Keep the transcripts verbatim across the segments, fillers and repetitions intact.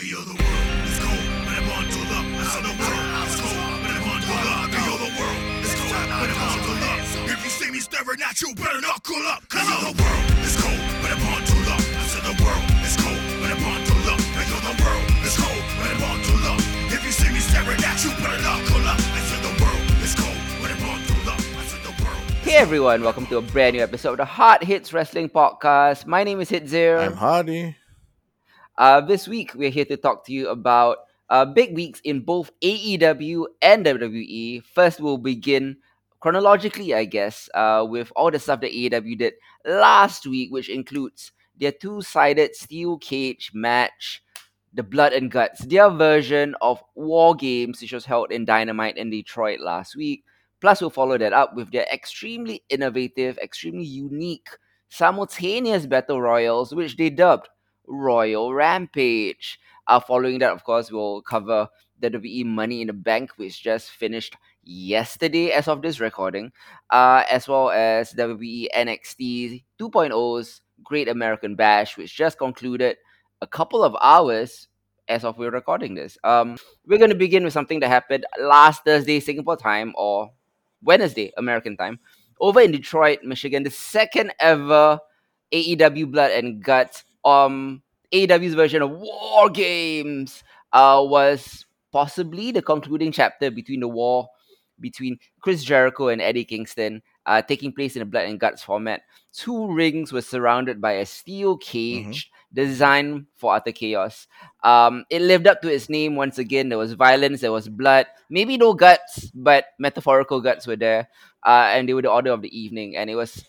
Yo, the world is cold, but I'm on to love. I said the world is cold, but I'm on to love. Yo, the world is cold, but I'm on to love. If you see me staring at you, better not cool up. Cause yo, the world is cold, but I'm on to love. I said the world is cold, but I'm on to love. Yo, the world is cold, but I'm on to love. If you see me staring at you, better not cool up. I said the world is cold, but I'm on to love. I said the world. Hey everyone, welcome to a brand new episode of the Hard Hits Wrestling Podcast. My name is Hitzir. I'm Hardy. Uh, this week we're here to talk to you about uh, big weeks in both A E W and W W E. First, we'll begin chronologically, I guess, uh, with all the stuff that A E W did last week, which includes their two-sided steel cage match, the Blood and Guts, their version of War Games, which was held in Dynamite in Detroit last week. Plus, we'll follow that up with their extremely innovative, extremely unique, simultaneous battle royals, which they dubbed Royal Rampage. Uh, following that, of course, we'll cover the W W E Money in the Bank, which just finished yesterday as of this recording, uh, as well as W W E N X T 2.0's Great American Bash, which just concluded a couple of hours as of we're recording this. Um, we're going to begin with something that happened last Thursday, Singapore time, or Wednesday, American time, over in Detroit, Michigan, the second ever A E W Blood and Guts, um, A E W's version of War Games, uh, was possibly the concluding chapter between the war between Chris Jericho and Eddie Kingston, uh, taking place in a Blood and Guts format. Two rings were surrounded by a steel cage designed for utter chaos. Um, it lived up to its name once again. There was violence, there was blood, maybe no guts, but metaphorical guts were there, uh, and they were the order of the evening. And it was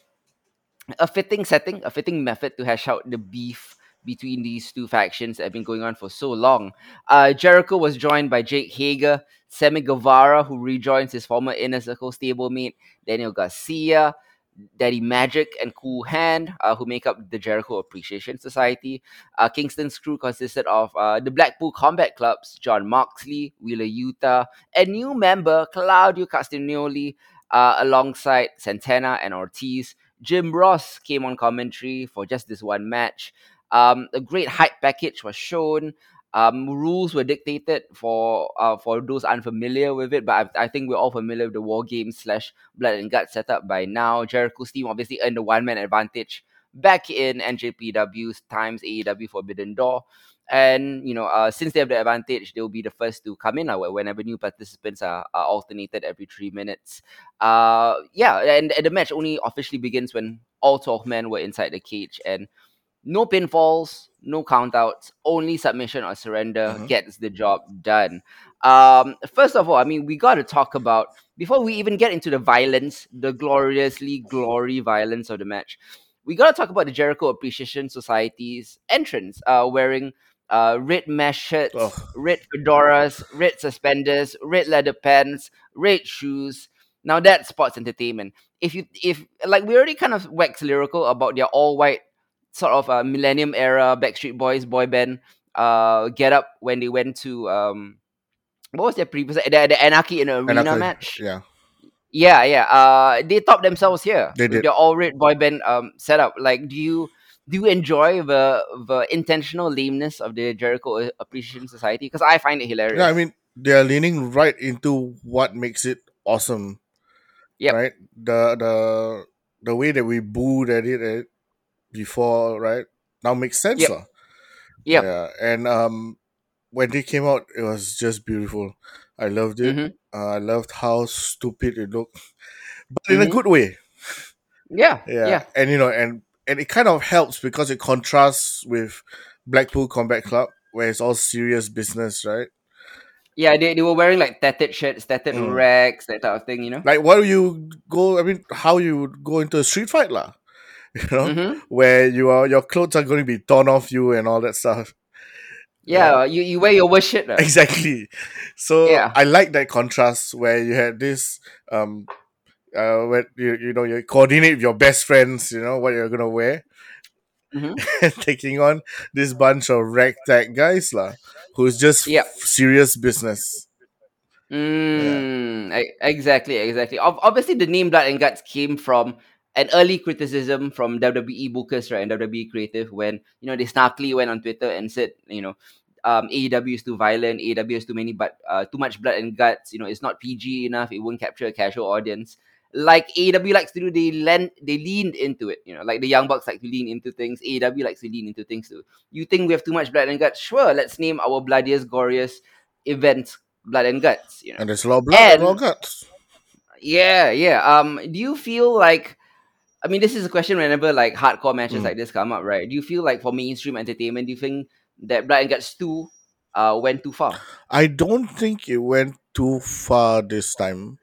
a fitting setting, a fitting method to hash out the beef between these two factions that have been going on for so long. Uh, Jericho was joined by Jake Hager, Sammy Guevara, who rejoins his former Inner Circle stablemate, Daniel Garcia, Daddy Magic, and Cool Hand, uh, who make up the Jericho Appreciation Society. Uh, Kingston's crew consisted of uh, the Blackpool Combat Clubs, John Moxley, Wheeler Yuta, and new member Claudio Castagnoli, uh, alongside Santana and Ortiz. Jim Ross came on commentary for just this one match. Um, a great hype package was shown. Um, rules were dictated for uh, for those unfamiliar with it, but I, I think we're all familiar with the War Games slash Blood and Guts setup by now. Jericho's team obviously earned the one-man advantage back in N J P W's times A E W Forbidden Door. And, you know, uh, since they have the advantage, they'll be the first to come in uh, whenever new participants are, are alternated every three minutes. Uh, yeah, and, and the match only officially begins when all twelve men were inside the cage. And no pinfalls, no countouts, only submission or surrender Mhm. gets the job done. Um, first of all, I mean, we got to talk about, before we even get into the violence, the gloriously glory violence of the match, we got to talk about the Jericho Appreciation Society's entrance, uh, wearing uh, red mesh shirts, Ugh. red fedoras, red suspenders, red leather pants, red shoes. Now that's sports entertainment. If you, if like we already kind of waxed lyrical about their all white sort of a millennium era Backstreet Boys boy band uh get up when they went to um what was their previous the, the Anarchy in the Arena Anarchy, match. yeah. Yeah, yeah. Uh they topped themselves here They with did. their all red boy band um setup. Like do you do you enjoy the the intentional lameness of the Jericho Appreciation Society? Because I find it hilarious. Yeah, I mean, they're leaning right into what makes it awesome, Yep. right? The the the way that we booed at it at before, right? Now makes sense, Yep. lah. Yep. Yeah, and um, when they came out, it was just beautiful. I loved it. Mm-hmm. Uh, I loved how stupid it looked, but in a Mm-hmm. good way. Yeah. Yeah, Yeah. and you know, and and it kind of helps because it contrasts with Blackpool Combat Club, where it's all serious business, right? Yeah, they, they were wearing like tattered shirts, tattered Mm. rags, that type of thing, you know? Like, what do you go? I mean, how you would go into a street fight, lah? You know, Mm-hmm. where you are, your clothes are going to be torn off you and all that stuff. Yeah, you, you wear your worst shit. Uh. Exactly. So Yeah. I like that contrast where you had this, um, uh, where you you know you coordinate with your best friends, you know what you're gonna wear, Mm-hmm. and taking on this bunch of ragtag guys, lah, who's just Yep. f- serious business. Mm, e- exactly, exactly. Ob- obviously, the name Blood and Guts came from an early criticism from W W E bookers, right, and W W E Creative when, you know, they snarkily went on Twitter and said, you know, um, A E W is too violent, A E W is too many, but uh, too much blood and guts. You know, it's not P G enough. It won't capture a casual audience. Like A E W likes to do, they lend, they leaned into it. You know, like the Young Bucks like to lean into things. A E W likes to lean into things too. You think we have too much blood and guts? Sure, let's name our bloodiest, goriest event blood and guts. You know, And there's a lot of blood and a lot of and guts. yeah, yeah. Um, do you feel like? I mean, this is a question whenever like hardcore matches Mm. like this come up, right? Do you feel like for mainstream entertainment, do you think that Blood and Guts two uh went too far? I don't think it went too far this time.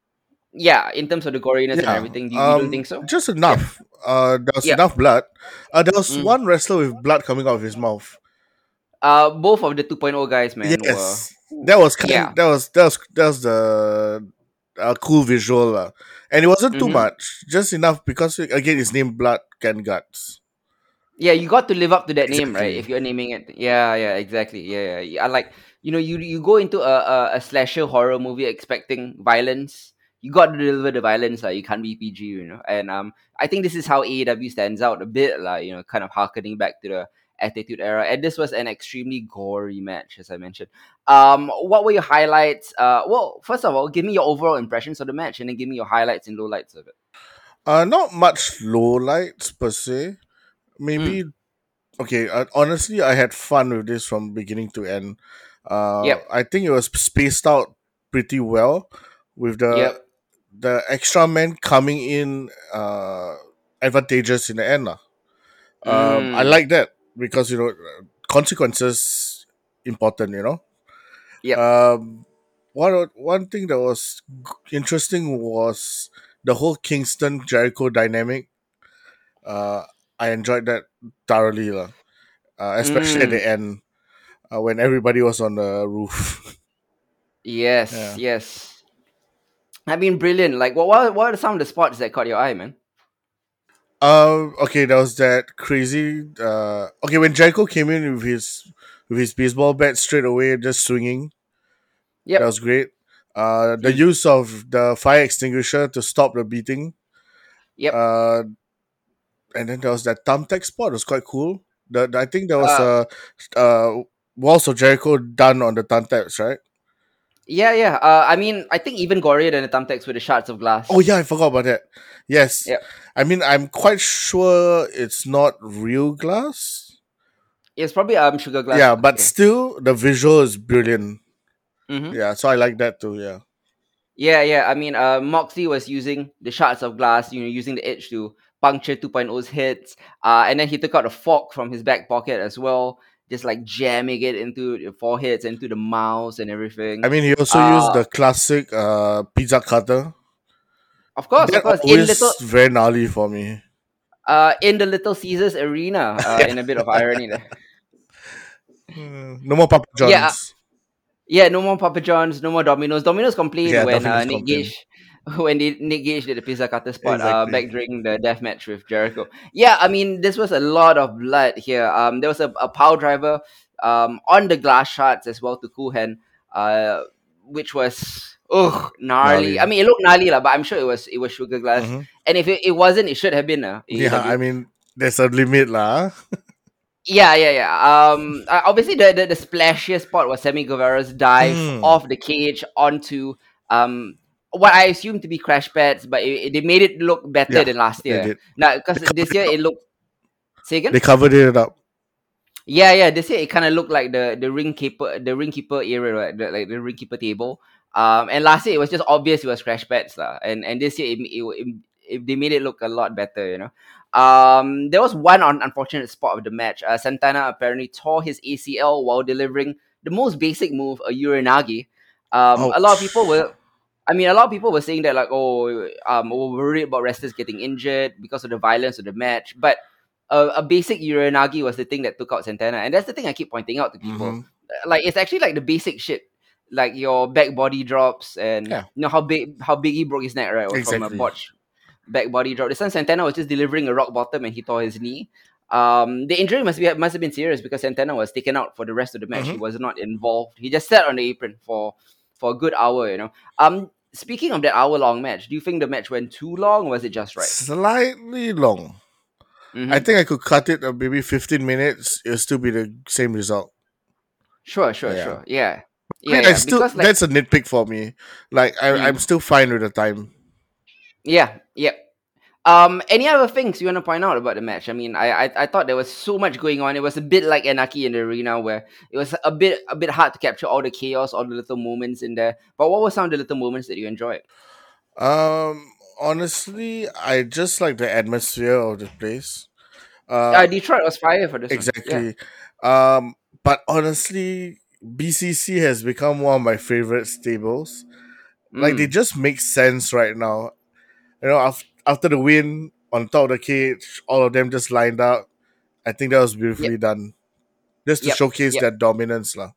Yeah, in terms of the goriness and Yeah, everything, do you, you don't um, think so? just Yeah, enough. Uh, there was yeah. enough blood. Uh, there was Mm. one wrestler with blood coming out of his mouth. Uh, both of the 2.0 guys, man, were Yes, that was yeah. kind. That was that was that was the uh, cool visual, uh. And it wasn't too Mm-hmm. much, just enough because again, his name Blood and Guts. Yeah, you got to live up to that name, right? Exactly. If you're naming it. Yeah, yeah, exactly. Yeah, yeah. yeah. I like, you know, you you go into a, a, a slasher horror movie expecting violence. You got to deliver the violence, like you can't be P G, you know. And um I think this is how A E W stands out a bit, like, you know, kind of harkening back to the Attitude Era. And this was an extremely gory match, as I mentioned. Um, what were your highlights? Uh well, first of all, give me your overall impressions of the match and then give me your highlights and lowlights of it. Uh, not much low lights per se. Maybe Mm. okay. Uh, honestly, I had fun with this from beginning to end. Uh, Yep. I think it was spaced out pretty well with the Yep. the extra men coming in uh advantageous in the end. lah. Um, I Mm. like that because you know consequences important. You know. Yep. Um, one one thing that was g- interesting was the whole Kingston Jericho dynamic. Uh, I enjoyed that thoroughly, lah. Uh, especially at Mm. the end uh, when everybody was on the roof. Yes, Yeah. yes. I mean, brilliant. Like, what, what, what are some of the spots that caught your eye, man? Um. Okay, there was that crazy. Uh. Okay, when Jericho came in with his with his baseball bat straight away, just swinging. That Yep. was great. Uh, the Mm. use of the fire extinguisher to stop the beating. Yep. Uh, and then there was that thumbtack spot. It was quite cool. The, the- I think there was Uh, a uh Walls of Jericho done on the thumbtacks, right? yeah, yeah. Uh, I mean, I think even gorier than the thumbtacks with the shards of Oh glass. yeah, I forgot about that. Yes, Yep. I mean I'm quite sure it's not real glass. It's probably um sugar glass. Yeah, Lah. but Yeah. still the visual is brilliant. Mm-hmm. Yeah, so I like that too. Yeah. Yeah, yeah. I mean, uh, Moxley was using the shards of glass, you know, using the edge to puncture 2.0's hits. Uh, and then he took out a fork from his back pocket as well, just like jamming it into the foreheads, into the mouths and everything. I mean, he also used Uh, the classic uh pizza cutter. of course, of That course. In little, always very gnarly for me. uh, in the Little Caesars arena, uh, in a bit of irony there. Mm, no more Papa Yeah, uh, John's. yeah. No more Papa John's, no more Domino's. Domino's complained Yeah, when uh, Domino's Nick complain. Gage, when they, Nick Gage did the pizza cutter spot uh, Exactly. back during the death match with Jericho. Yeah, I mean this was a lot of blood here. Um, there was a, a power driver um on the glass shards as well to Kuhan, uh, which was ugh gnarly. I Gnarly. mean it looked gnarly lah, but I'm sure it was it was sugar glass. Mm-hmm. And if it, it wasn't, it should have been uh, Yeah, I A E W. mean, there's a limit lah. Yeah, yeah, yeah. Um, uh, obviously the, the the splashiest part was Sammy Guevara's dive Mm, off the cage onto um what I assume to be crash pads, but it, it- they made it look better yeah, than last they year. did. Now, They because covered this year it up. it looked. Say again. They covered it up. Yeah, yeah. This year it kind of looked like the the ring keeper, the ring keeper area, right? The, like the ring keeper table. Um, and last year it was just obvious it was crash pads, lah. And and this year it, it, it, it- they made it look a lot better, you know. Um, there was one un- unfortunate spot of the match. Uh, Santana apparently tore his A C L while delivering the most basic move, a Uranagi. Um, a lot of people Ouch. were. I mean, a lot of people were saying that like, oh, um, we're worried about wrestlers getting injured because of the violence of the match. But a, a basic Uranagi was the thing that took out Santana, and that's the thing I keep pointing out to people. Mm-hmm. Uh, Like, it's actually like the basic shit, like your back body drops, and Yeah, you know how big how big he broke his neck, right? Was from a exactly. botch back body drop. This one Santana was just delivering a rock bottom, and he tore his knee. Um, the injury must be must have been serious because Santana was taken out for the rest of the match. He Mm-hmm. was not involved. He just sat on the apron for for a good hour. You know. Um, speaking of that hour long match, do you think the match went too long, or was it just right? Slightly long. I Mm-hmm. think I could cut it uh, maybe fifteen minutes. It'll still be the same result. Sure, sure, Yeah. sure. Yeah, I yeah, mean, I yeah. still Because like, that's a nitpick for me. Like I, I'm mm, still fine with the time. yeah, yeah. Um, any other things you want to point out about the match? I mean, I, I I thought there was so much going on. It was a bit like Anarchy in the Arena, where it was a bit a bit hard to capture all the chaos, all the little moments in there. But what were some of the little moments that you enjoyed? Um, honestly, I just like the atmosphere of the place. Uh, Uh, Detroit was fire for this one. Yeah. exactly. Um, but honestly, B C C has become one of my favorite stables. Like they Mm. just make sense right now. You know, after after the win on top of the cage, all of them just lined up. I think that was Yep. beautifully done, just to Yep. showcase Yep. that dominance, lah.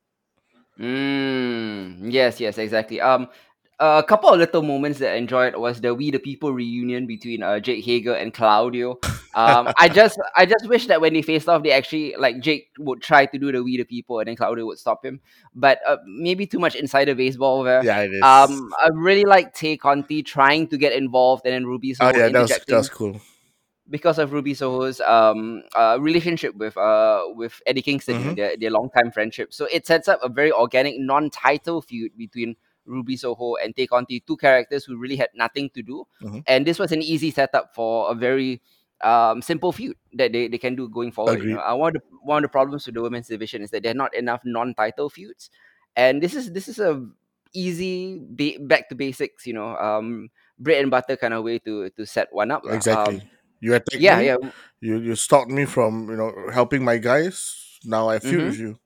Mm, yes, yes, exactly. Um, a couple of little moments that I enjoyed was the We the People reunion between uh, Jake Hager and Claudio. Um, I just, I just wish that when they faced off, they actually like Jake would try to do the We the People, and then Claudio would stop him. But uh, maybe too much insider baseball there. Yeah, it is. Um, I really like Tay Conti trying to get involved, and then Ruby Oh Soho yeah, that was that was interjecting cool. because of Ruby Soho's um uh, relationship with uh with Eddie Kingston, you know, Mm-hmm. their their longtime friendship. So it sets up a very organic non-title feud between Ruby Soho and Tay Conti, two characters who really had nothing to do. Mm-hmm. And this was an easy setup for a very um simple feud that they, they can do going forward. You know, Agreed. uh, one of the one of the problems with the women's division is that there are not enough non-title feuds, and this is this is a easy ba- back to basics, you know, um bread and butter kind of way to to set one up lah. Um, Exactly. You attacked yeah, me. yeah. You you stopped me from you know helping my guys. Now I feud Mm-hmm. with you.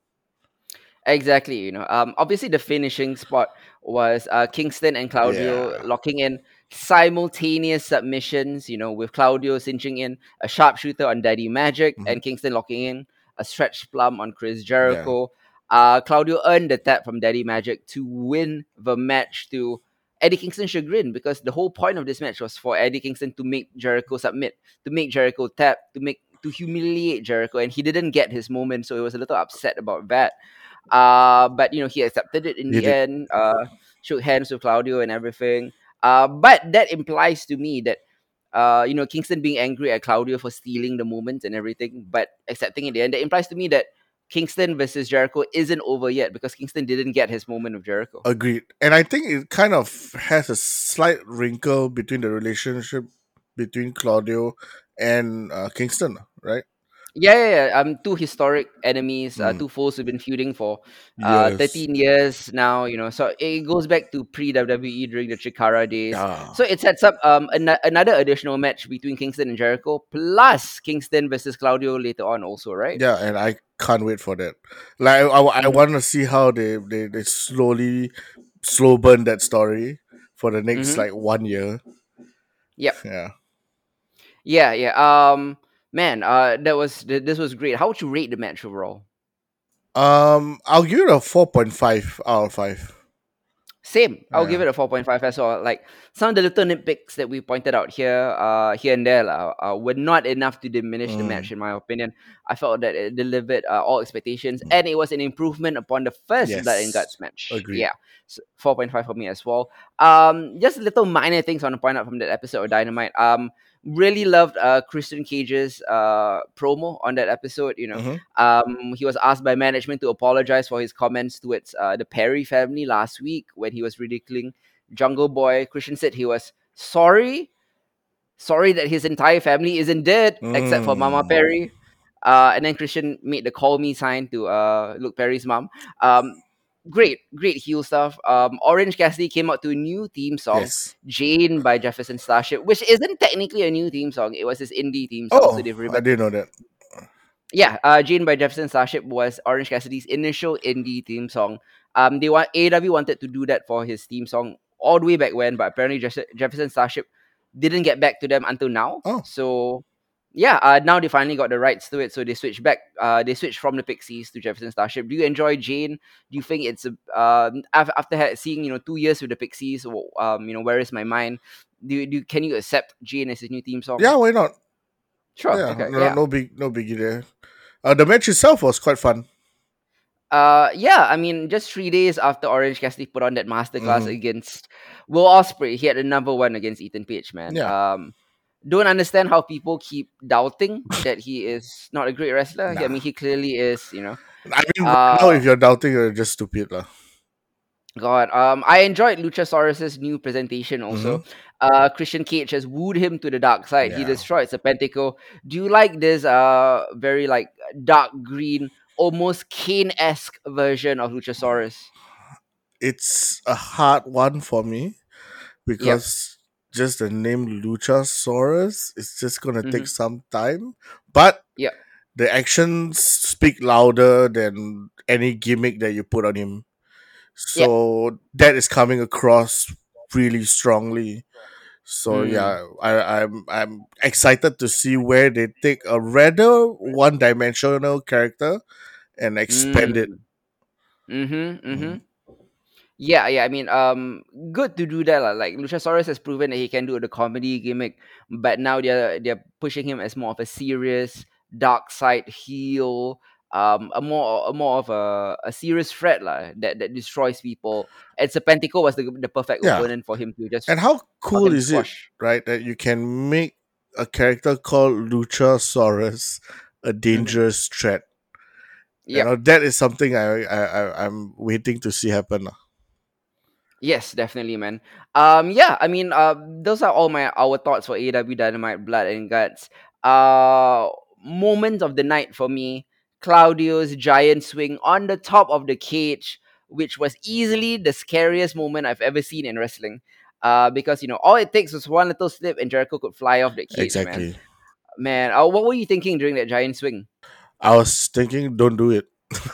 Exactly. You know, um, obviously the finishing spot was uh, Kingston and Claudio Yeah. locking in simultaneous submissions. You know, with Claudio cinching in a sharpshooter on Daddy Magic Mm-hmm. and Kingston locking in a stretch plum on Chris Yeah. Jericho. Uh, Claudio earned the tap from Daddy Magic to win the match to Eddie Kingston's chagrin, because the whole point of this match was for Eddie Kingston to make Jericho submit, to make Jericho tap, to make to humiliate Jericho, and he didn't get his moment, so he was a little upset about that. Uh, but you know, he accepted it in You the did. end. Uh, shook hands with Claudio and everything. Uh, but that implies to me that uh, you know, Kingston being angry at Claudio for stealing the moment and everything, but accepting in the end, that implies to me that Kingston versus Jericho isn't over yet, because Kingston didn't get his moment of Jericho. Agreed. And I think it kind of has a slight wrinkle between the relationship between Claudio and uh, Kingston, right? Yeah, yeah, yeah. Um, two historic enemies, uh, Mm. two foes who've been feuding for uh Yes. thirteen years now. You know, so it goes back to pre W W E during the Chikara days. Yeah. So it sets up um an- another additional match between Kingston and Jericho, plus Kingston versus Claudio later on, also, right? Yeah, and I can't wait for that. Like I, I, I Mm-hmm. want to see how they, they they slowly slow burn that story for the next Mm-hmm. like one year. Yep. Yeah. Yeah, yeah. Um, man, uh, that was th- this was great. How would you rate the match overall? Um, I'll give it a four point five out of five. Same. I'll give Yeah. it a four point five as well. Like some of the little nitpicks that we pointed out here, uh, here and there, lah, uh, were not enough to diminish the Mm. match, in my opinion. I felt that it delivered uh, all expectations, and it was an improvement upon the first Blood and Yes. Guts match. Agreed. Yeah, so four point five for me as well. Um, just little minor things I want to point out from that episode of Dynamite. Um, really loved uh Christian Cage's uh promo on that episode. You know, Mm-hmm. um, he was asked by management to apologize for his comments towards uh, the Perry family last week when he was ridiculing Jungle Boy. Christian said he was sorry, sorry that his entire family isn't dead except for Mama Mm. Perry. Uh, and then Christian made the call me sign to uh, Luke Perry's mom. Um, great, great heel stuff. Um, Orange Cassidy came out to a new theme song, Yes. Jane by Jefferson Starship, which isn't technically a new theme song. It was his indie theme song, so Oh, they've I revamped. didn't know that. Yeah, uh, Jane by Jefferson Starship was Orange Cassidy's initial indie theme song. Um, they want A E W wanted to do that for his theme song all the way back when, but apparently Jeff- Jefferson Starship didn't get back to them until now. Oh, So yeah, uh, now they finally got the rights to it, so they switched back. Uh, they switched from the Pixies to Jefferson Starship. Do you enjoy Jane? Do you think it's a um af- after ha- seeing, you know, two years with the Pixies? w- Um, you know, where is my mind? Do you, do you- can you accept Jane as his new theme song? yeah. Why not? Sure. Yeah. Okay. No, Yeah. no big, no biggie there. Uh, the match itself was quite fun. Uh, yeah, I mean, just three days after Orange Cassidy put on that masterclass Mm-hmm. against Will Ospreay, he had a number one against Ethan Page, man. Yeah. Um, don't understand how people keep doubting that he is not a great wrestler. I Nah. mean, he clearly is. You know. I mean, right Uh, now, if you're doubting, you're just stupid, lah. God, um, I enjoyed Luchasaurus's new presentation Mm-hmm. also. Uh, Christian Cage has wooed him to the dark side. He Yeah. destroyed Serpentico. Do you like this uh very like dark green, almost Kane-esque version of Luchasaurus? It's a hard one for me Yep. because just the name Luchasaurus is just gonna Mm-hmm. take some time. But Yep. the actions speak louder than any gimmick that you put on him. Yep. So that is coming across really strongly. So Mm. yeah, I, I'm I'm excited to see where they take a rather one dimensional character and expand it. Mm. Mm-hmm. Mm-hmm. Mhm. Yeah, yeah. I mean, um, good to do that. lah. Like Luchasaurus has proven that he can do the comedy gimmick, but now they're they're pushing him as more of a serious dark side heel, um, a more a more of a, a serious threat lah that that destroys people. And Serpentico was the the perfect Yeah, opponent for him to just and how fuck cool and is it, squash. right, that you can make a character called Luchasaurus a Mm-hmm. dangerous threat. You Yep. know that is something I I, I I'm waiting to see happen. lah. Yes, definitely, man. Um, yeah, I mean, uh, those are all my our thoughts for A E W Dynamite Blood and Guts. Uh, moment of the night for me: Claudio's giant swing on the top of the cage, which was easily the scariest moment I've ever seen in wrestling. Uh, because you know, all it takes was one little slip and Jericho could fly off the cage, man. Exactly. Man, uh, what were you thinking during that giant swing? I was thinking, don't do it.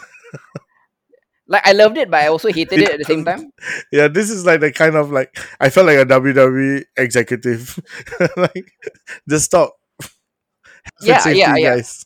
Like, I loved it, but I also hated it at the same time. Yeah, this is like the kind of like I felt like a W W E executive. Like, just stop. Health and Yeah, yeah, safety, yeah. guys.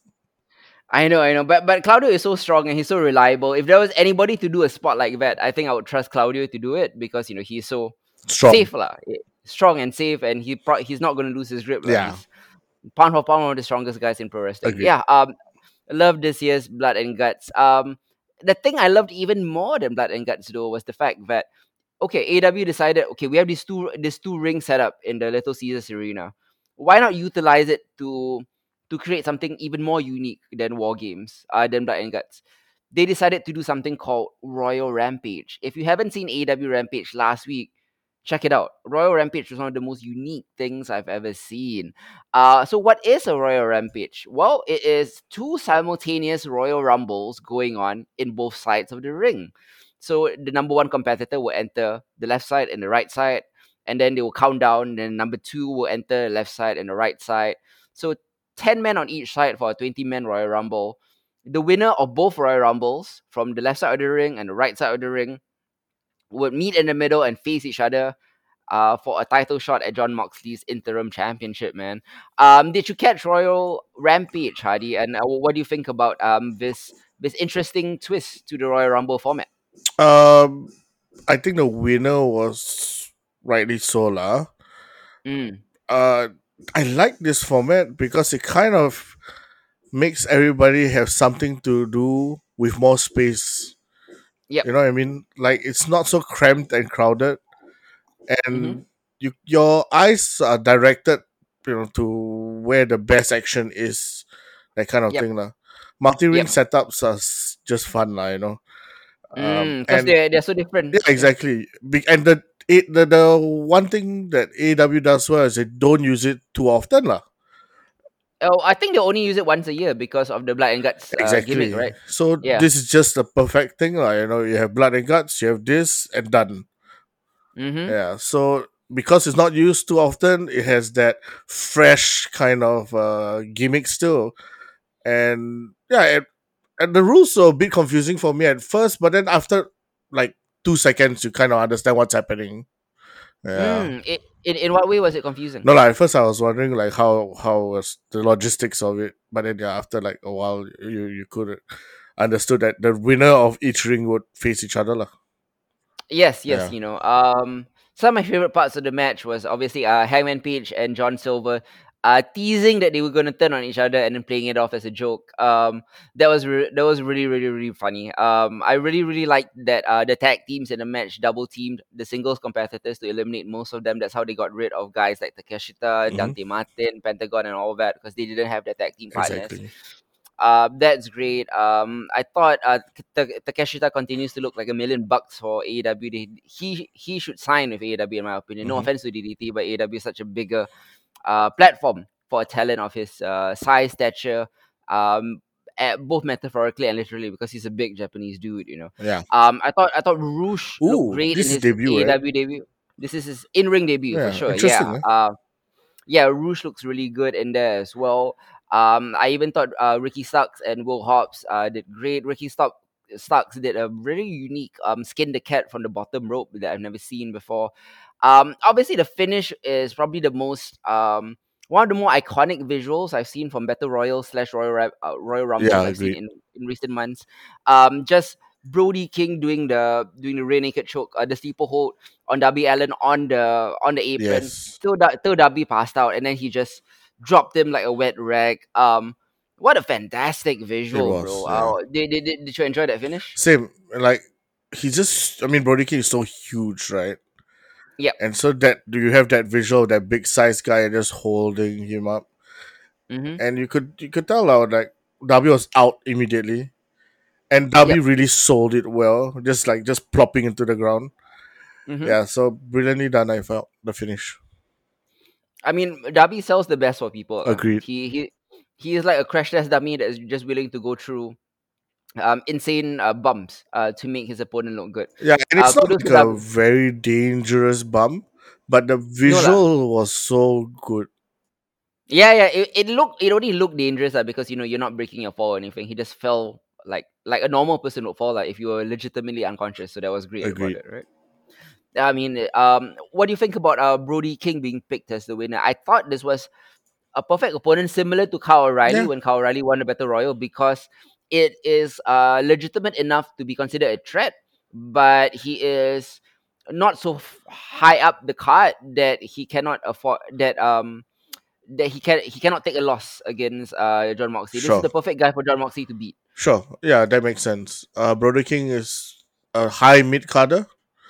I know, I know, but but Claudio is so strong and he's so reliable. If there was anybody to do a spot like that, I think I would trust Claudio to do it because you know he's so Strong. safe lah, eh, strong and safe, and he pro- he's not going to lose his grip lah. Yeah, He's pound for pound one of the strongest guys in pro wrestling. agreed. Yeah, um, love this year's Blood and Guts. Um, the thing I loved even more than Blood and Guts though was the fact that okay, A E W decided, okay, we have these two this two ring setup in the Little Caesars Arena. Why not utilize it to to create something even more unique than War Games, uh, than Blood and Guts? They decided to do something called Royal Rampage. If you haven't seen A E W Rampage last week, check it out. Royal Rampage was one of the most unique things I've ever seen. Uh, so what is a Royal Rampage? Well, it is two simultaneous Royal Rumbles going on in both sides of the ring. So the number one competitor will enter the left side and the right side, and then they will count down. Then number two will enter the left side and the right side. So ten men on each side for a twenty man Royal Rumble. The winner of both Royal Rumbles from the left side of the ring and the right side of the ring would meet in the middle and face each other uh, for a title shot at John Moxley's interim championship, man. Um, did you catch Royal Rampage, Hardy? And uh, what do you think about um this this interesting twist to the Royal Rumble format? Um, I think the winner was rightly so lah. Mm, Uh, I like this format because it kind of makes everybody have something to do with more space. yep. You know what I mean? Like it's not so cramped and crowded, Mm-hmm. and you your eyes are directed, you know, to where the best action is, that kind of Yep. thing lah. Multi ring Yep. setups are s- just fun lah, you know. Um, Mm, because and they're they're so different. yeah, Yeah. exactly. Be- and the it the, the one thing that A E W does well is they don't use it too often lah. Oh, I think they only use it once a year because of the blood and guts uh, gimmick, Exactly. right? So Yeah. this is just the perfect thing lah. You know, you have blood and guts, you have this, and done. Mm-hmm. Yeah. So because it's not used too often, it has that fresh kind of uh, gimmick still. And yeah, and, and the rules are a bit confusing for me at first, but then after like two seconds, you kind of understand what's happening. Yeah. Mm, it, in in what way was it confusing? No, like at first I was wondering like how how was the logistics of it, but then yeah, after like a while, you you could understood that the winner of each ring would face each other lah. Yes, yes, Yeah. you know. Um, some of my favorite parts of the match was obviously uh Hangman Page and John Silver uh, teasing that they were going to turn on each other and then playing it off as a joke. Um, that was re- that was really really really funny. Um, I really really liked that uh, the tag teams in the match double teamed the singles competitors to eliminate most of them. That's how they got rid of guys like Takeshita, Hmm. Dante Martin, Pentagon, and all that because they didn't have their tag team partners. Exactly. Uh, that's great. Um, I thought uh, Ta- Takeshita continues to look like a million bucks for A E W. They, he he should sign with A E W in my opinion. No Hmm. offense to D D T, but A E W is such a bigger uh, platform for a talent of his uh, size, stature, um, eh, both metaphorically and literally, because he's a big Japanese dude. You know, Yeah. um, I thought I thought Roosh looked Ooh, great in this is his debut, right? A E W debut. This is his in-ring debut for Yeah, sure. interesting. Yeah, Huh? uh, yeah, Roosh looks really good in there as well. Um, I even thought uh, Ricky Starks and Will Hobbs uh, did great. Ricky Stark, Starks did a really unique um, skin the cat from the bottom rope that I've never seen before. Um, obviously, the finish is probably the most um, one of the more iconic visuals I've seen from Battle Royal slash Royal Ra- uh, Royal Yeah, Rumbles I've seen agreed. in, in recent months. Um, just Brody King doing the doing the rear naked choke, uh, the steeple hold on Darby Allen on the on the apron Yes, till Da- till Darby passed out, and then he just dropped him like a wet rag. Um, what a fantastic it visual, bro! was. Yeah, Uh, did, did, did did you enjoy that finish? same. Like he just, I mean, Brody King is so huge, right? Yep. And so that do you have that visual of that big size guy just holding him up, Mm-hmm. and you could you could tell out like W was out immediately, and W Yep. really sold it well, just like just plopping into the ground. Mm-hmm. Yeah, so brilliantly done. I felt the finish. I mean, Darby sells the best for people. Uh. Agreed. He he he is like a crash test dummy that is just willing to go through um insane uh, bumps uh to make his opponent look good. Yeah, and Uh, it's not kudos to like a Darby. very dangerous bump, but the No lah. visual was so good. Yeah, yeah. It, it looked it only looked dangerous uh, because you know you're not breaking your fall or anything. He just fell like like a normal person would fall like if you were legitimately unconscious. So that was great about Agreed. it, right? I mean, uh, um, what do you think about uh Brody King being picked as the winner? I thought this was a perfect opponent, similar to Kyle O'Reilly Yeah, when Kyle O'Reilly won the Battle Royal, because it is uh legitimate enough to be considered a threat, but he is not so f- high up the card that he cannot afford that um that he can he cannot take a loss against uh John Moxley. This is sure. the perfect guy for John Moxley to beat. Sure. Yeah, that makes sense. Uh Brother King is a high mid carder,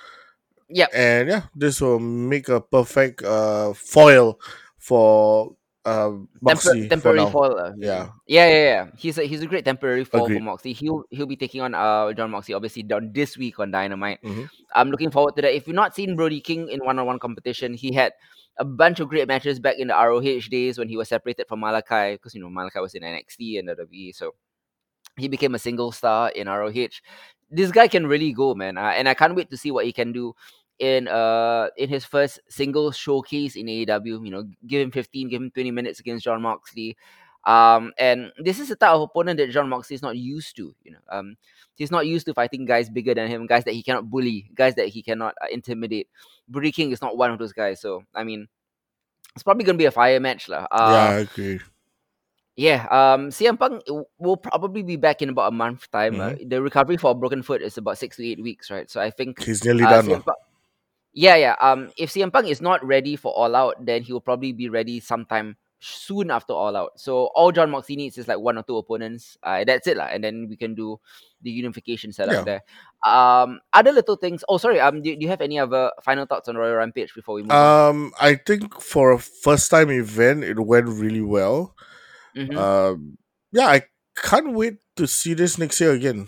Yep. and yeah, this will make a perfect uh foil for uh Tempor- Moxley for temporary now. fall. Uh, Yeah, maybe. Yeah, yeah, yeah. He's a he's a great temporary fall for agreed. Moxley. He'll he'll be taking on uh John Moxley obviously done this week on Dynamite. Hmm. I'm looking forward to that. If you've not seen Brody King in one-on-one competition, he had a bunch of great matches back in the R O H days when he was separated from Malachi because you know Malachi was in N X T and W W E, so he became a single star in R O H. This guy can really go, man, uh, and I can't wait to see what he can do in uh in his first single showcase in A E W. You know, give him fifteen, give him twenty minutes against John Moxley. Um, and this is the type of opponent that John Moxley is not used to. You know, um, he's not used to fighting guys bigger than him, guys that he cannot bully, guys that he cannot uh, intimidate. Brody King is not one of those guys. So I mean, it's probably gonna be a fire match, lah. Yeah, Uh, I agree. yeah, um, C M Punk w- will probably be back in about a month time. Uh, Hmm. the recovery for a broken foot is about six to eight weeks, right? So I think He's nearly uh, done. C M Lah. Punk, yeah, yeah. Um, if C M Punk is not ready for All Out, then he will probably be ready sometime soon after All Out. So all John Moxley needs is like one or two opponents. Uh, that's it, lah. And then we can do the unification setup Yeah. there. Um, other little things. Oh, sorry. Um, do, do you have any other final thoughts on Royal Rampage before we move on? Um, I think for a first time event, it went really well. Mm-hmm. Um, yeah, I can't wait to see this next year again.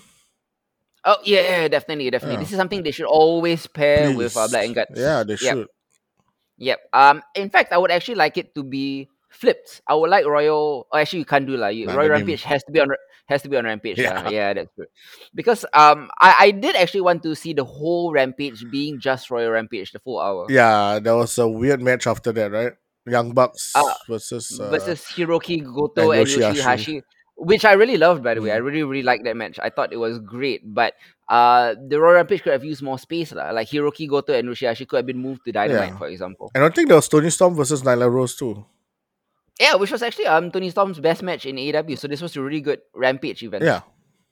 Oh yeah, yeah, definitely, definitely. Yeah, This is something they should always pair with uh, please. Black and Guts. Yeah, they Yep. should. Yep. Um. In fact, I would actually like it to be flipped. I would like Royal. Oh, actually, you can't do like Nah, Royal the name. Rampage has to be on Ra- has to be on Rampage. Yeah. lah. Yeah, that's true. Because um, I I did actually want to see the whole Rampage being just Royal Rampage, the full hour. Yeah, there was a weird match after that, right? Young Uh Bucks versus uh, versus Hiroki Goto and and Yoshihashi. Yoshihashi, which I really loved. By the way, I Mm. really really liked that match. I thought it was great, but uh, the Royal Rampage could have used more space, lah. Like Hiroki Goto and Yoshihashi could have been moved to Dynamite, Yeah. for example. And I think there was Tony Storm versus Nyla Rose too. Yeah, which was actually um Tony Storm's best match in A E W. So this was a really good Rampage event. Yeah.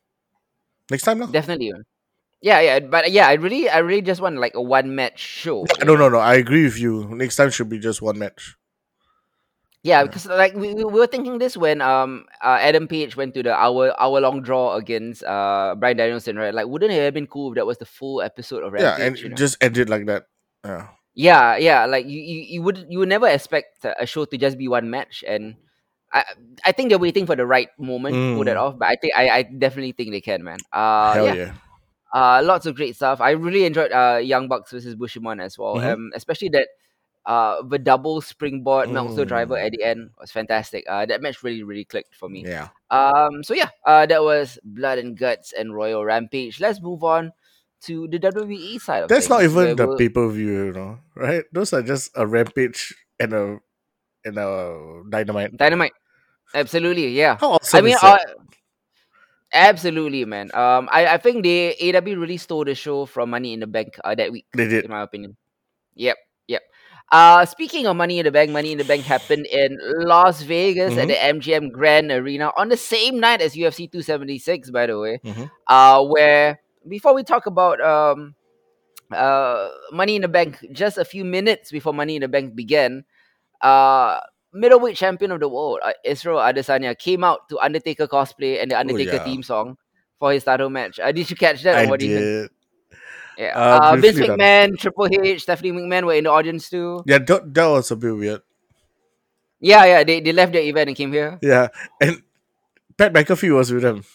Next time, now. Definitely. man. Yeah, yeah, but yeah, I really, I really just want like a one match show. you No, know? no, no. I agree with you. Next time should be just one match. Yeah, Yeah, because like we, we were thinking this when um uh, Adam Page went to the hour hour long draw against uh Brian Danielson, right? Like, wouldn't it have been cool if that was the full episode of yeah, and Rampage? You it know? just ended like that. Yeah. Yeah, yeah. Like you, you, you would you would never expect a a show to just be one match, and I I think they're waiting for the right moment to pull that Mm, off. But I think I, I definitely think they can, man. Uh, hell yeah. yeah. Uh, lots of great stuff. I really enjoyed uh Young Bucks versus Bushimon as well. Mm-hmm. Um, especially that uh the double springboard Meltzer driver Mm, at the end was fantastic. Uh, that match really really clicked for me. yeah. Um, so yeah, uh, that was Blood and Guts and Royal Rampage. Let's move on to the W W E side of That's not things, even where the we'll pay per view, you know, right? Those are just a rampage and a and a dynamite. Dynamite. Absolutely, yeah. How I awesome mean, is uh, that? absolutely, man. Um, I, I think the A W really stole the show from Money in the Bank uh, that week, They did. in my opinion. Yep, yep. Uh, speaking of Money in the Bank, Money in the Bank happened in Las Vegas at Mm-hmm. the M G M Grand Arena on the same night as U F C two seventy-six, by the way. Mm-hmm. Uh, where before we talk about um uh Money in the Bank, just a few minutes before Money in the Bank began, uh middleweight champion of the world, uh, Israel Adesanya, came out to Undertaker cosplay and the Oh Undertaker yeah, theme song for his title match. Uh, did you catch that, or I what do you think? did. Yeah. Uh, Uh, Vince briefly done. McMahon, Triple H, Stephanie McMahon were in the audience too. Yeah, that, that was a bit weird. Yeah, yeah. They, they left the event and came here. Yeah, and Pat McAfee was with him.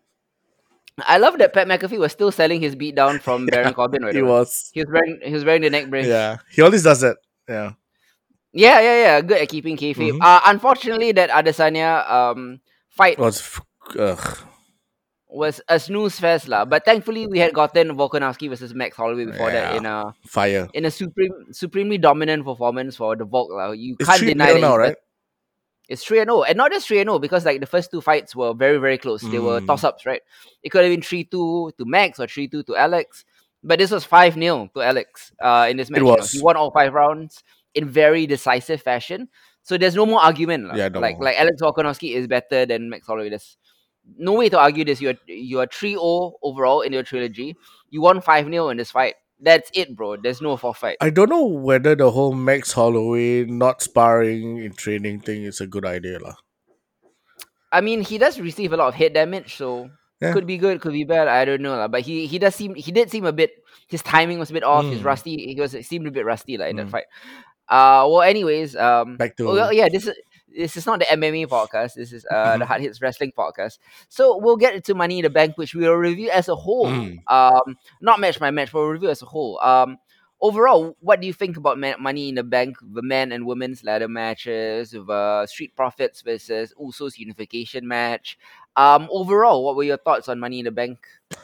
I love that Pat McAfee was still selling his beatdown from Yeah, Baron Corbin, by he the way. was. He was wearing he was wearing the neck brace. Yeah, he always does that. Yeah. Yeah, yeah, yeah. Good at keeping kayfabe. Mm-hmm. Uh, unfortunately, that Adesanya um fight Was f- ugh. was a snooze fest lah. But thankfully, we had gotten Volkanovski versus Max Holloway before that Yeah, in a fire. in a supreme supremely dominant performance for the Volk lah. You It's can't three deny nil that now, he's right? better. It's three and oh, and not just three and oh, because like the first two fights were very very close. They were Mm, toss ups, right? It could have been three two to Max or three two to Alex, but this was five nil to Alex. Uh, in this it match, you know, he was. won all five rounds in very decisive fashion. So there's no more argument, lah. Yeah, no Like more. like Alex Volkanovski is better than Max Holloway. There's no way to argue this. You're you're three oh overall in your trilogy. You won five nil in this fight. That's it, bro. There's no forfeit. I don't know whether the whole Max Holloway not sparring in training thing is a good idea, lah. I mean, he does receive a lot of head damage, so Yeah. could be good, could be bad. I don't know, lah. But he he does seem he did seem a bit. His timing was a bit off. His Mm, rusty. He was it seemed a bit rusty, like in that mm. fight. Uh, well, anyways, um, Back oh, well, to. yeah, this is this is not the M M A podcast. This is uh the Mhm. Hard Hits Wrestling podcast. So we'll get into Money in the Bank, which we will review as a whole. Mm. Um, not match by match, but we'll review as a whole. Um, overall, what do you think about Ma- Money in the Bank, the men and women's ladder matches, the Street Profits versus Usos unification match? Um, overall, what were your thoughts on Money in the Bank?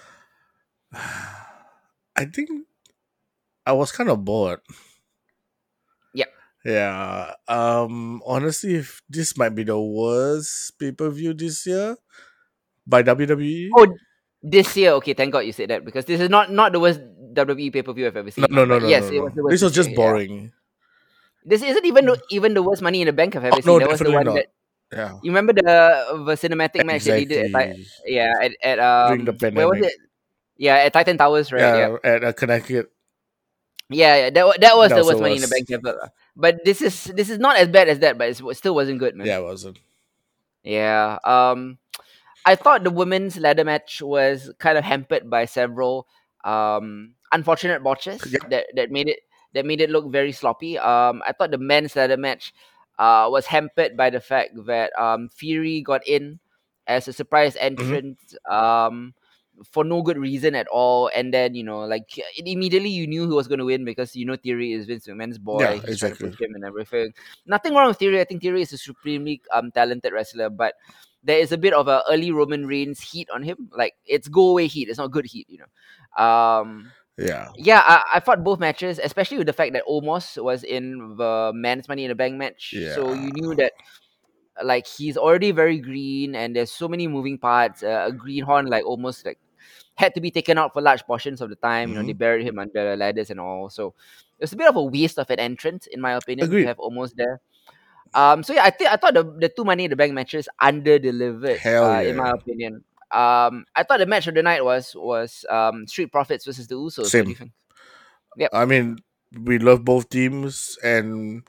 I think I was kind of bored. Yeah. Yeah. Um. Honestly, if this might be the worst pay per view this year by W W E. Oh, this year, okay, thank God you said that, because this is not not the worst W W E pay per view I've ever No, seen. no, lah. no, But no, yes, no, it was no. the worst This was this just year. Yeah. boring. This isn't even the, even the worst Money in the Bank I've Oh, ever no, seen. That was the definitely one not. that Yeah. you remember the the cinematic match that they did at Ti- Exactly. yeah at, at During the um where was pandemic. it? Yeah, at Titan Towers, right? Yeah, Yeah, at uh, Connecticut. yeah, yeah. That wa- that was That the was the worst Money in the Bank worst. ever. lah. But this is this is not as bad as that, but it's, it still wasn't good, man. Yeah, it wasn't. Yeah. Um, I thought the women's ladder match was kind of hampered by several um, unfortunate botches Yeah. that, that made it that made it look very sloppy. Um, I thought the men's ladder match uh, was hampered by the fact that um, Fury got in as a surprise Hmm. entrance um, for no good reason at all, and then you know, like it, immediately you knew who was going to win because you know Theory is Vince McMahon's boy. Yeah, He's trying to exactly. push him and everything. Nothing wrong with Theory. I think Theory is a supremely um, talented wrestler, but there is a bit of a early Roman Reigns heat on him. Like it's go away heat. It's not good heat, you know. Um, Yeah. yeah, I, I fought both matches, especially with the fact that Omos was in the men's Money in the Bank match. So Yeah. you knew that like he's already very green, and there's so many moving parts. Uh, a greenhorn like almost like had to be taken out for large portions of the time. You know, they Hmm. buried him under ladders and all. So it was a bit of a waste of an entrance, in my opinion, to Agreed. have Omos there. Um, so yeah, I think I thought the, the two Money in the Bank matches under delivered. Hell Uh, in yeah. my opinion. Um, I thought the match of the night was was um Street Profits versus the Usos. What do you Same. think? Yep. I mean, we love both teams, and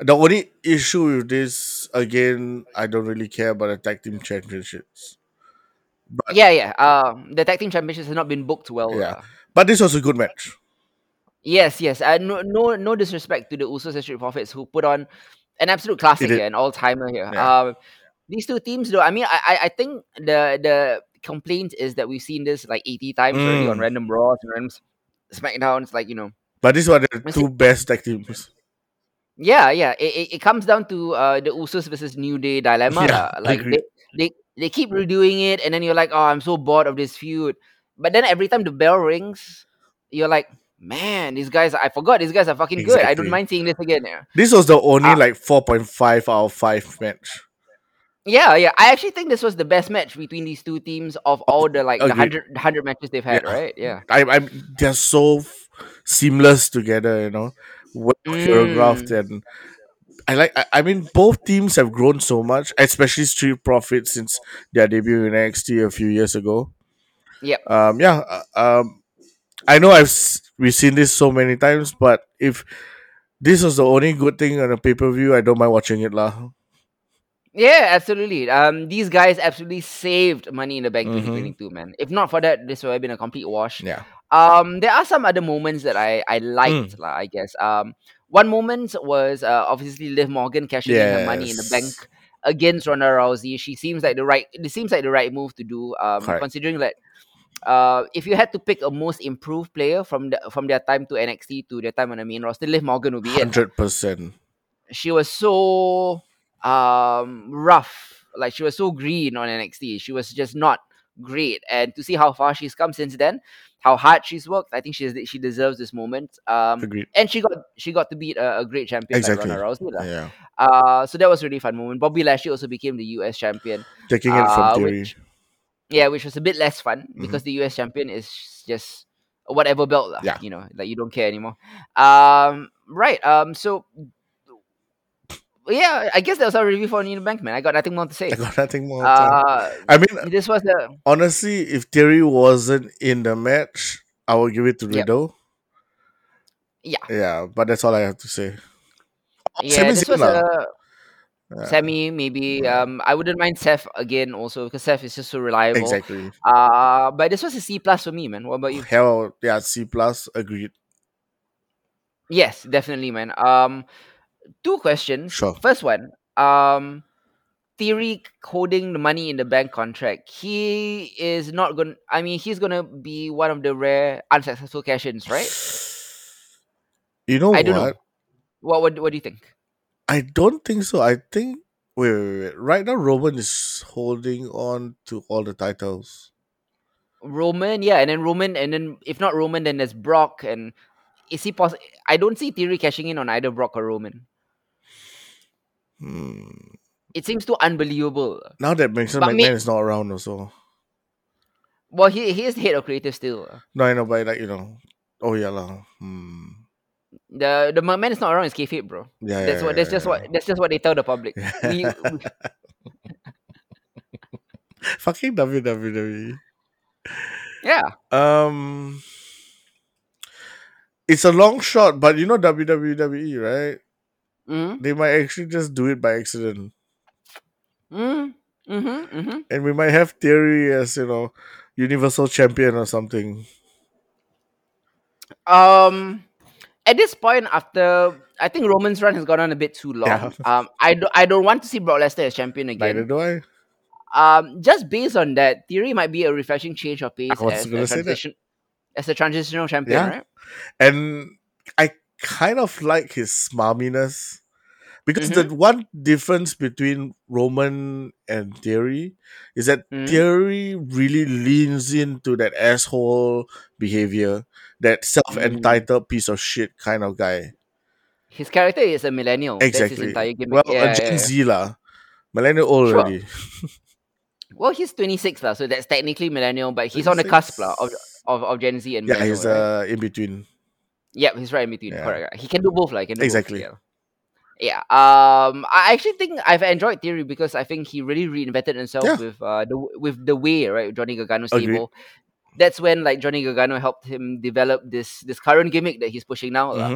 The only issue with this, again, I don't really care about the tag team championships. But Yeah, yeah. Um, the tag team championships has not been booked well. yeah, Uh, but this was a good match. yes, yes. Uh, no, no, no disrespect to the Usos and Street Profits who put on an absolute It classic did. here, an all timer here. Yeah. Um, these two teams, though. I mean, I, I, I think the the complaint is that we've seen this like eighty times already on Mm. random Raws and random S- Smackdowns. Like you know, But these were the it's- two best tag teams. yeah, yeah. It, it, it comes down to uh the Usos versus New Day dilemma, Yeah, lah. Like agreed. they, they they keep redoing it, and then you're like, oh, I'm so bored of this feud. But then every time the bell rings, you're like, man, these guys, I forgot these guys are fucking good. I don't Exactly. mind seeing this again. Yeah. This was the only Uh, like four point five out of five match. Yeah, yeah. I actually think this was the best match between these two teams of all the like the Agreed. hundred hundred matches they've had, Yeah. right? Yeah. I, I'm they're so f- seamless together, you know, well choreographed, Mm. and I like. I, I mean, both teams have grown so much, especially Street Profits since their debut in N X T a few years ago. Yep. Um, yeah. uh, Um, I know I've s- we've seen this so many times, but if this was the only good thing on a pay per view, I don't mind watching it, lah. Yeah, absolutely. Um, these guys absolutely saved Money in the Bank Mhm. twenty twenty-two, man. If not for that, this would have been a complete wash. Yeah. Um, there are some other moments that I I liked, Mm. lah. I guess. Um, one moment was uh, obviously Liv Morgan cashing in her Money in the Bank Yes. against Ronda Rousey. She seems like the right. It seems like the right move to do. Um, Correct. considering that. Uh, if you had to pick a most improved player from the from their time to N X T to their time on the main roster, Liv Morgan would be it. lah. Hundred percent. She was so um rough, like she was so green on N X T. She was just not great, and to see how far she's come since then, how hard she's worked, I think she's she deserves this moment. Um, Agreed. and she got she got to beat a, a great champion Exactly. like Ronda Rousey. lah. Yeah. Uh, so that was a really fun moment. Bobby Lashley also became the U S champion. Taking it from Uh, Theory. which yeah, which was a bit less fun Mhm. because the U S champion is just whatever belt, lah. Yeah. You know, like you don't care anymore. Um, right. Um, so yeah, I guess that was our review for Money in the Bank, man. I got nothing more to say. I got nothing more. to say. Uh, I mean, this was the honestly, if Theory wasn't in the match, I would give it to Yep. Riddle. yeah, Yeah, but that's all I have to say. Oh, yeah. Sami This Zayn was lah. a Yeah, Sammy, maybe. Yeah. Um, I wouldn't mind Seth again also because Seth is just so reliable. exactly. Uh, but this was a C plus for me, man. What about you? Hell, yeah, C plus. Agreed. Yes, definitely, man. Um, two questions. Sure. First one. Um, Theory holding the Money in the Bank contract. He is not going. I mean, he's gonna be one of the rare unsuccessful cash-ins, right? You know I don't what? know. What what what do you think? I don't think so. I think wait, wait, wait. Right now, Roman is holding on to all the titles. Roman, yeah, and then Roman, and then if not Roman, then there's Brock, and is he possible? I don't see Theory cashing in on either Brock or Roman. Hmm. It seems too unbelievable. Now that Vincent But McMahon me- is not around, also. Well, he he is the head of creative still. No, I know, but like you know, oh yeah, lah. Hmm. The the man is not around is kayfabe, bro. Yeah, That's yeah, what. That's yeah, just yeah. what. That's just what they tell the public. Yeah. We, we, Fucking W W E. yeah. Um, it's a long shot, but you know W W E, right? Mm, They might actually just do it by accident, mm, mm-hmm, mm-hmm. and we might have Theory as you know, Universal Champion or something. Um, at this point, after I think Roman's run has gone on a bit too long. Yeah. Um, I do, I don't want to see Brock Lesnar as champion Neither again. do I. Um, just based on that, Theory might be a refreshing change of pace I was as gonna a say that. transition as a transitional champion, Yeah. right? And I kind of like his smarminess because Mhm. the one difference between Roman and Theory is that Mhm. Theory really leans into that asshole behavior, that self-entitled piece of shit kind of guy. His character is a millennial. That's his Exactly. entire gimmick. Well, yeah, a Gen yeah, yeah. Z lah. Millennial old Sure. already. Well, he's twenty-six lah, so that's technically millennial, but he's on the cusp lah of, of of Gen Z and Yeah, millennial, he's right? uh in between. Yep, he's right in between. Yeah. Correct. He can do both, like he can do Exactly. Both, yeah. yeah. Um, I actually think I've enjoyed Theory because I think he really reinvented himself Yeah. with uh the with the way right Johnny Gargano's Agreed. stable. That's when like Johnny Gargano helped him develop this this current gimmick that he's pushing now. lah. Mhm.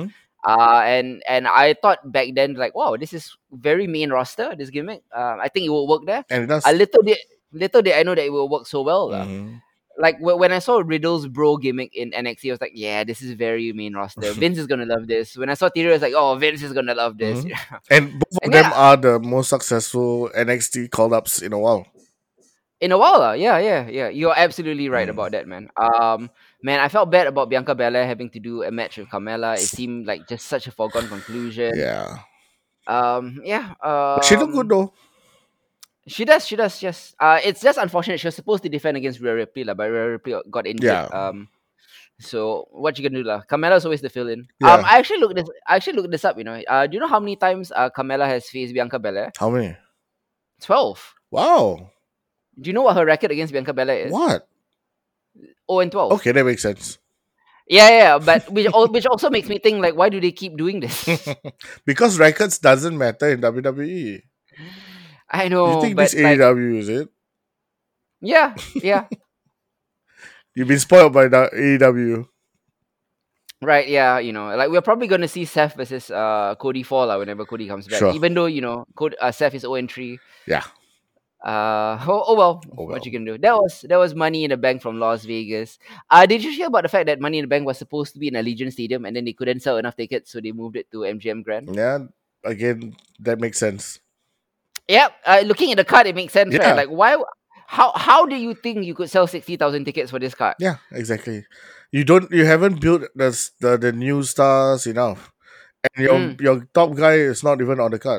Uh, and and I thought back then like, wow, this is very main roster. This gimmick, uh, I think it will work there. And it A does. little did little did I know that it will work so well. lah. Mhm. Like wh- when I saw Riddle's bro gimmick in N X T, I was like, yeah, this is very main roster. Vince is gonna love this. When I saw Theory, I was like, oh, Vince is gonna love this. Mhm. And both of And them yeah, are the most successful N X T call ups in a while. in a while, lah. Yeah, yeah, yeah. You're absolutely right Mm. about that, man. Um, man, I felt bad about Bianca Belair having to do a match with Carmella. It seemed like just such a foregone conclusion. Yeah. Um, yeah. But she looked good Um, though. she does, she does. Yes. Uh, it's just unfortunate. She was supposed to defend against Rhea Ripley, lah, but Rhea Ripley got injured. Yeah. Um, so what you gonna do, lah? Carmella's always the fill-in. Um, Yeah. I actually looked this. I actually looked this up. You know. Uh, do you know how many times uh Carmella has faced Bianca Belair? How many? Twelve. Wow. Do you know what her record against Bianca Belair is? What? Oh, and twelve. Okay, that makes sense. Yeah, yeah, yeah, but which al- which also makes me think like, why do they keep doing this? Because records doesn't matter in W W E. I You know, think but this like, A E W is it? yeah, yeah, You've been spoiled by the A E W. right, yeah, you know, like we're probably gonna see Seth versus uh Cody fall lah whenever Cody comes back. Sure. Even though you know, Cody, uh, Seth is zero and three. Yeah. Uh oh, oh well, Oh, what you well. can do? That was that was Money in the Bank from Las Vegas. Uh did you hear about the fact that Money in the Bank was supposed to be in Allegiant Stadium and then they couldn't sell enough tickets, so they moved it to M G M Grand? Yeah. Again, that makes sense. Yep. Uh, looking at the card, it makes sense, Yeah. right? Like why? How how do you think you could sell sixty thousand tickets for this card? Yeah, exactly. You don't you haven't built the s- the, the new stars enough. And your Mm. your top guy is not even on the card.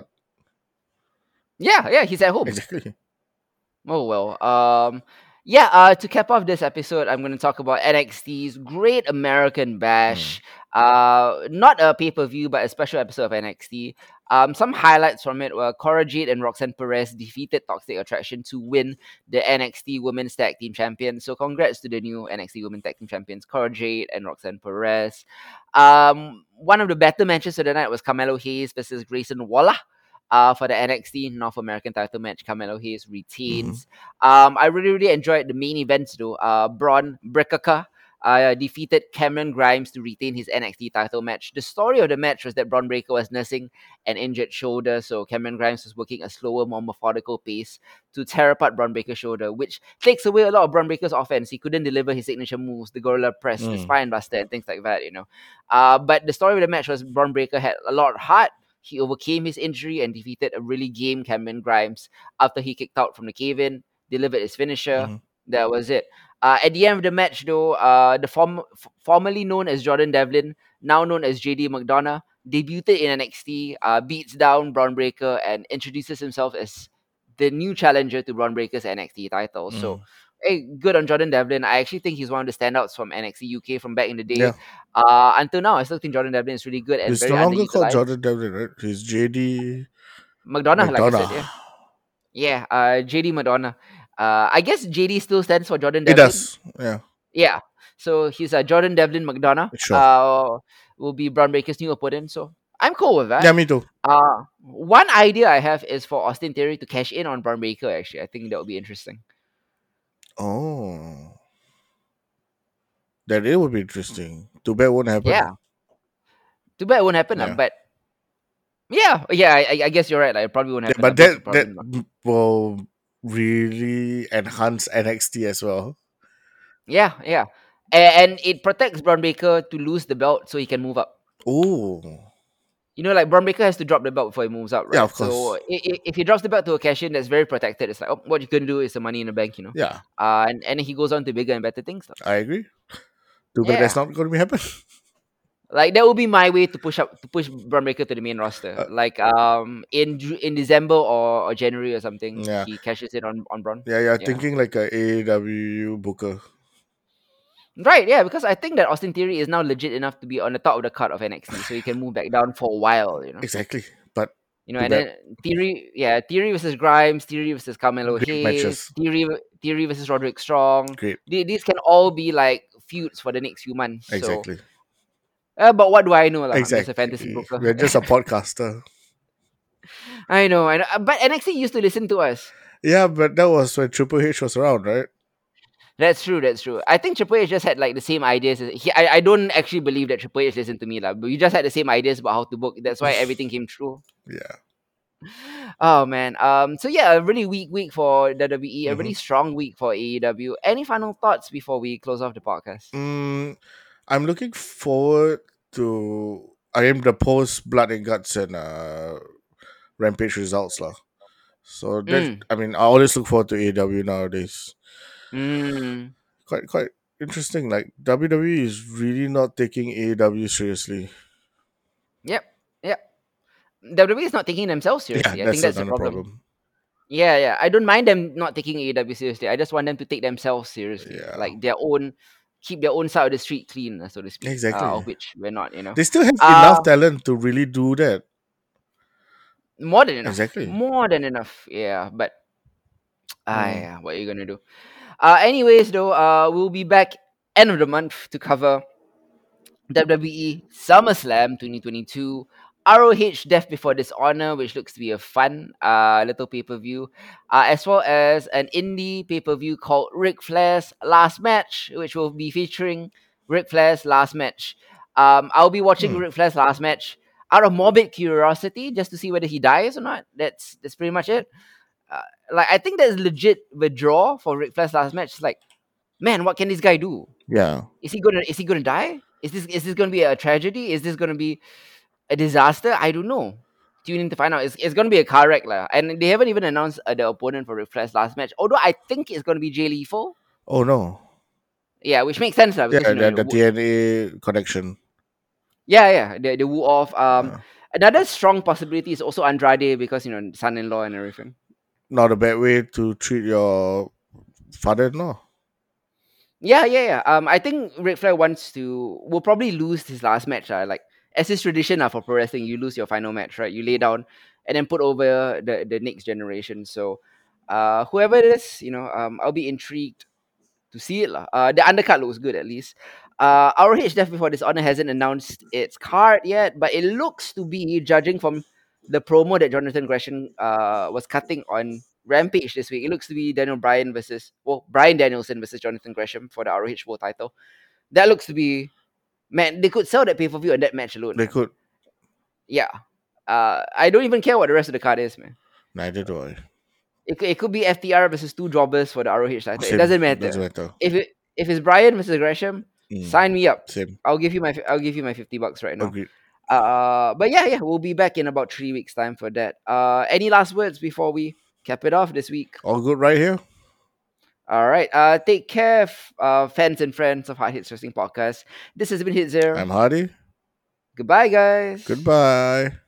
Yeah, yeah, he's at home. Exactly. Oh well. Um yeah, uh to cap off this episode, I'm gonna talk about N X T's Great American Bash. Uh not a pay-per-view, but a special episode of N X T. Um some highlights from it were Cora Jade and Roxanne Perez defeated Toxic Attraction to win the N X T Women's Tag Team Champions. So congrats to the new N X T Women's Tag Team Champions, Cora Jade and Roxanne Perez. Um one of the better matches of the night was Carmelo Hayes versus Grayson Waller. Uh, for the N X T North American title match, Carmelo Hayes retains. Um, I really, really enjoyed the main events though. Uh, Braun Breakker uh, defeated Cameron Grimes to retain his N X T title match. The story of the match was that Braun Breakker was nursing an injured shoulder, so Cameron Grimes was working a slower, more methodical pace to tear apart Braun Breakker's shoulder, which takes away a lot of Braun Breakker's offense. He couldn't deliver his signature moves, the Gorilla Press, the Mm. Spine Buster, and things like that, you know. Uh, but the story of the match was Braun Breakker had a lot of heart. He overcame his injury and defeated a really game Cameron Grimes after he kicked out from the cave-in, delivered his finisher. Mhm. That was it. Uh, at the end of the match, though, uh, the form- f- formerly known as Jordan Devlin, now known as J D McDonough, debuted in N X T, uh, beats down Braun Breaker, and introduces himself as the new challenger to Braun Breaker's N X T title. So, Mm. hey, good on Jordan Devlin. I actually think he's one of the standouts from N X T U K from back in the day. Yeah. Uh, until now, I still think Jordan Devlin is really good and He's very no longer called underutilized. Jordan Devlin, right? He's J D McDonough, like I McDonough. said, yeah. Yeah, uh, J D Madonna. Uh, I guess J D still stands for Jordan It Devlin. does. Yeah. Yeah. So he's uh, Jordan Devlin McDonough. Sure. Uh, will be Braun Breaker's new opponent. So I'm cool with that. Yeah, me too. Uh, one idea I have is for Austin Theory to cash in on Braun Breaker, actually. I think that would be interesting. Oh. That it would be interesting. Too bad it won't happen. Yeah. Too bad it won't happen, lah, Yeah. but yeah, yeah, I, I guess you're right. Like, it probably won't Yeah, happen. but lah, that probably that not. m- will really enhance N X T as well. Yeah, yeah. A- And it protects Braun Breaker to lose the belt so he can move up. Oh. You know, like Braun Breaker has to drop the belt before he moves up, right? Yeah, of So course. i- i- if he drops the belt to a cash in, that's very protected. It's like, oh, what you can do is the money in the bank, you know. Yeah, Uh, and and he goes on to bigger and better things. lah. I agree. Too bad that's Yeah. not going to be happen. Like that would be my way to push up to push Braun Breaker to the main roster. Uh, like um in Ju- in December or, or January or something, Yeah. he cashes in on on Braun. Yeah, yeah, Yeah. thinking like a A E W booker. Right, yeah, because I think that Austin Theory is now legit enough to be on the top of the card of N X T, so he can move back down for a while, you know. Exactly. But You know, too and bad. then Theory, yeah, Theory versus Grimes, Theory versus Carmelo Great Hayes, matches. Theory, Theory versus Roderick Strong. Great. The- These can all be like feuds for the next few months. So, Exactly. uh, but what do I know? Like, I'm just a fantasy Exactly. broker. We're just a podcaster. I know, I know. uh, But N X T used to listen to us. Yeah, but that was when Triple H was around, right? That's true. That's true. I think Triple H just had like the same ideas. As, he, I, I don't actually believe that Triple H listened to me, lah. But we just had the same ideas about how to book. That's why everything came true. Yeah. Oh man. Um. So yeah, a really weak week for W W E. A Mm-hmm. really strong week for A E W. Any final thoughts before we close off the podcast? Mm, I'm looking forward to I am the post Blood and Guts and uh Rampage results lah. So that Mm. I mean I always look forward to A E W nowadays. Mm. Quite quite interesting. Like W W E is really not taking A E W seriously. Yep. Yep. W W E is not taking themselves Yeah, seriously. I that's think that's the another problem. problem. Yeah, yeah. I don't mind them not taking A E W seriously. I just want them to take themselves seriously, Yeah. like their own, keep their own side of the street clean, uh, so to speak. Exactly. Uh, of which we're not, you know. They still have Uh, enough talent to really do that. more than enough. Exactly. More than enough. Yeah, but ah, Mm. yeah, what are you gonna do? Uh, anyways, though, uh, we'll be back end of the month to cover W W E SummerSlam twenty twenty-two, R O H Death Before Dishonor, which looks to be a fun uh, little pay per view, uh, as well as an indie pay per view called Ric Flair's Last Match, which will be featuring Ric Flair's Last Match. Um, I'll be watching Hmm. Ric Flair's Last Match out of morbid curiosity, just to see whether he dies or not. That's that's pretty much it. Uh, like I think there's legit withdrawal for Ric Flair's Last Match. It's like, man, what can this guy do? Yeah. Is he gonna is he gonna die? Is this is this gonna be a tragedy? Is this gonna be a disaster? I don't know. Tune in to find out. It's, it's gonna be a car wreck, lah. And they haven't even announced uh, the opponent for Ric Flair's last match. Although I think it's gonna be Jay Lethal. Oh no. Yeah, which makes sense, lah. Because Yeah, you know, the, the Wu- T N A connection. yeah, yeah, the the Wu off. Um, Yeah. another strong possibility is also Andrade because you know son-in-law and everything. Not a bad way to treat your father-in-law. Yeah, yeah, yeah. Um, I think Ric Flair wants to will probably lose his last match. Uh, like as is tradition uh, for pro wrestling, you lose your final match, right? You lay down and then put over the, the next generation. So uh whoever it is, you know, um I'll be intrigued to see it. lah. Uh the undercard looks good at least. Uh R O H Death Before Dishonor hasn't announced its card yet, but it looks to be, judging from the promo that Jonathan Gresham uh was cutting on Rampage this week, it looks to be Daniel Bryan versus well Bryan Danielson versus Jonathan Gresham for the R O H World title. That looks to be, man, they could sell that pay per view on that match alone. They man. could. Yeah. Uh I don't even care what the rest of the card is, man. Neither do I. It, could- it could be F T R versus two jobbers for the R O H title. It Same. doesn't matter. Doesn't matter. If it if it's Bryan versus Gresham, Mm. sign me up. Same. I'll give you my I'll give you my fifty bucks right now. Agreed. Uh, but yeah, yeah, we'll be back in about three weeks' time for that. Uh, any last words before we cap it off this week? All good right here. All right. Uh, take care, f- uh, fans and friends of Hard Hits Wrestling Podcast. This has been Hit Zero. I'm Hardy. Goodbye, guys. Goodbye.